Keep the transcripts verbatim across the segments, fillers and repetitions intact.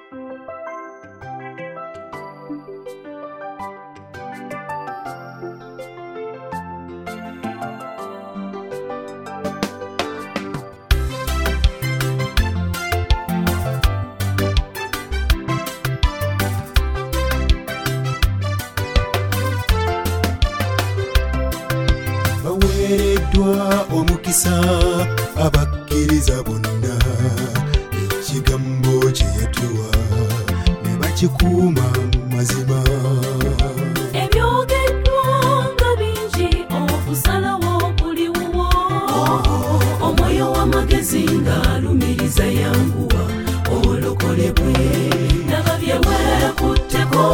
Bawereddwa omukisa abakkiriza bonna ekigambo kye yatuwa ne bakikuuma mu mazima. Ebyogeddwa nga bingi okusalawo kuliwo, omwoyo w'amagezi ng'alumiriza yanguwa olokolebwe. Laba bye weekutteko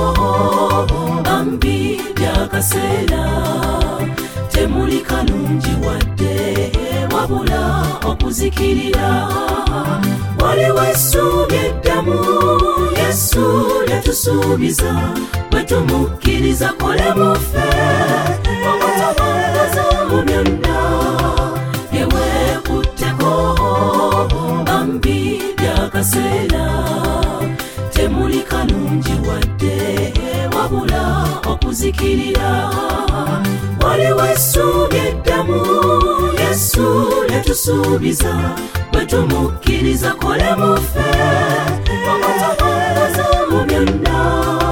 bambi by'akaseera, temuli kanungi wadde wabula okuzikirira. Waliwo essuubi eddamu Yesu lyetusuubiza, bwe tumukkiriza kole muffe okutabangaza mu byonna bye weekutteko bambi by'akaseera, temuli kanungi wadde wabula okuzikirira. Waliwo essuubi eddamu Yesu lyetusuubiza, bwe tumukkiriza kole muffe okutabangaza mu byonna.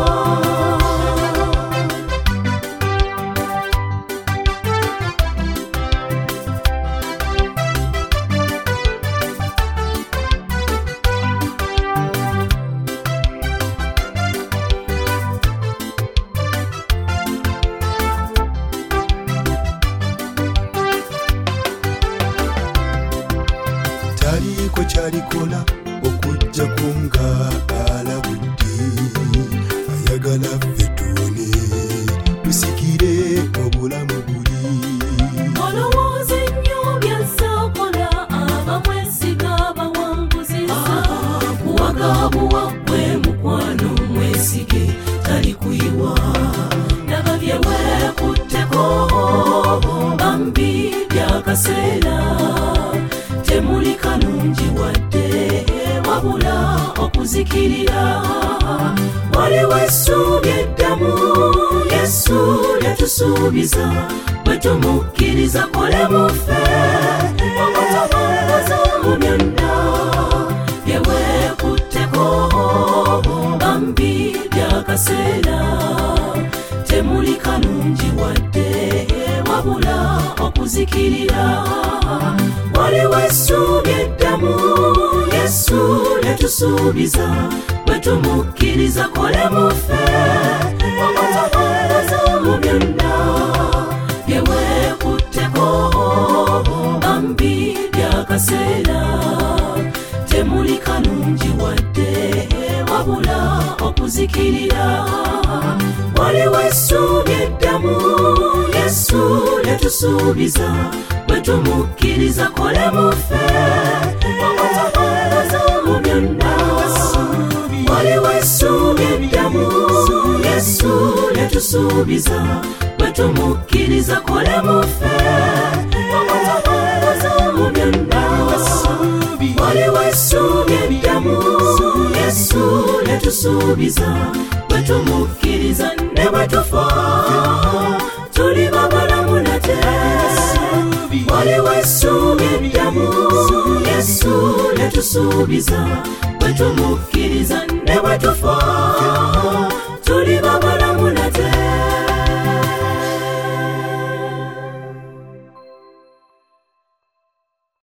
Taliko kyalikola okujja kunga alabudde, ayagala ffe tuwone tusikire obulamu buli. Olowooza ennyo by'azaakola abamwesiga bawanguzisa, kuwagabuwa gwe mukwano mwesige tali kuyiwa. Laba bye weekutteko bambi by'akaseera, temuli kanungi wadde wabula okuzikirira. Waliwo essuubi eddamu Yesu lyetusuubiza, bwe tumukkiriza kole muffe okutabangaza mu byonna bye weekutteko bambi by'akaseera, temuli kanungi wadde wabula okuzikirira. Waliwo essuubi eddamu Yesu lyetusuubiza, bwe tumukkiriza kole muffe okutabangaza mu byonna bye weekutteko bambi by'akaseera, temuli kanungi wadde wabula okuzikirira. Waliwo essuubi eddamu Yesu lyetusuubiza, bwe tumukkiriza kole muffe okutabangaza mu byonna. Waliwo essuubi eddamu Yesu lyetusuubiza, bwe tumukkiriza kole muffe okutabangaza mu byonna. Waliwo essuubi eddamu Yesu lyetusuubiza, bwe tumukkiriza ne bwe tufa tuliba balamu nate. Waliwo essuubi eddamu Yesu lyetusuubiza, bwe tumukkiriza ne bwe tufa